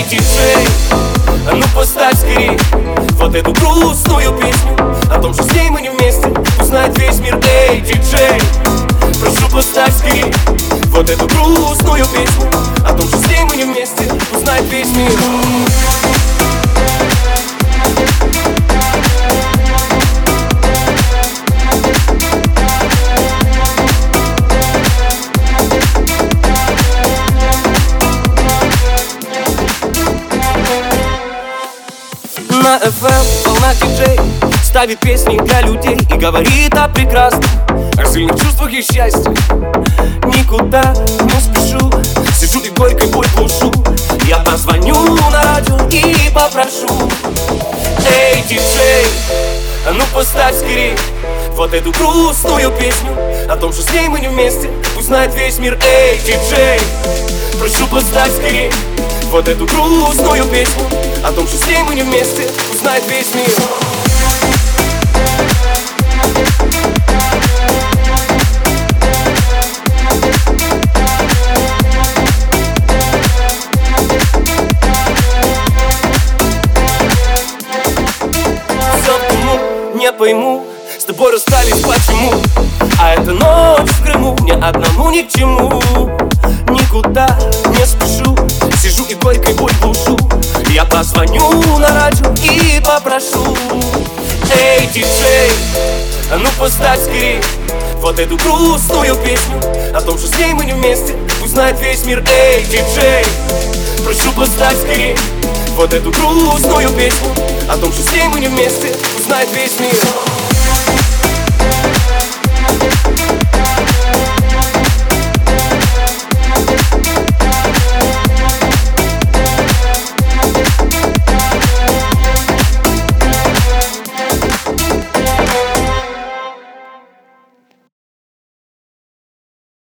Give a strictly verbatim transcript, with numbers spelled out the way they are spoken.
диджей, а ну поставь скорей вот эту грустную песню о том, что с ней мы не вместе, узнает весь мир. Эй, диджей, прошу, поставь скорей вот эту грустную песню о том, что с ней мы не вместе, узнает весь мир. На эф эм волна диджей ставит песни для людей и говорит о прекрасном, о сильных чувствах и счастье. Никуда не спешу, сижу и горькой боль глушу. Я позвоню на радио и попрошу: эй, диджей, а ну поставь скорей вот эту грустную песню о том, что с ней мы не вместе, узнает весь мир. Эй, диджей, прошу, поставь скорей вот эту грустную песню о том, что с ней мы не вместе, узнает весь мир. Не пойму, с тобой расстались почему, а эта ночь в Крыму мне одному ни к чему. Никуда не спешу, сижу и горькой боль глушу. Я позвоню на радио и попрошу: эй, диджей, а ну поставь скорей вот эту грустную песню о том, что с ней мы не вместе, узнает весь мир. Эй, диджей, прошу, поставь скорей вот эту грустную песню о том, что с ней мы не вместе, узнает весь мир.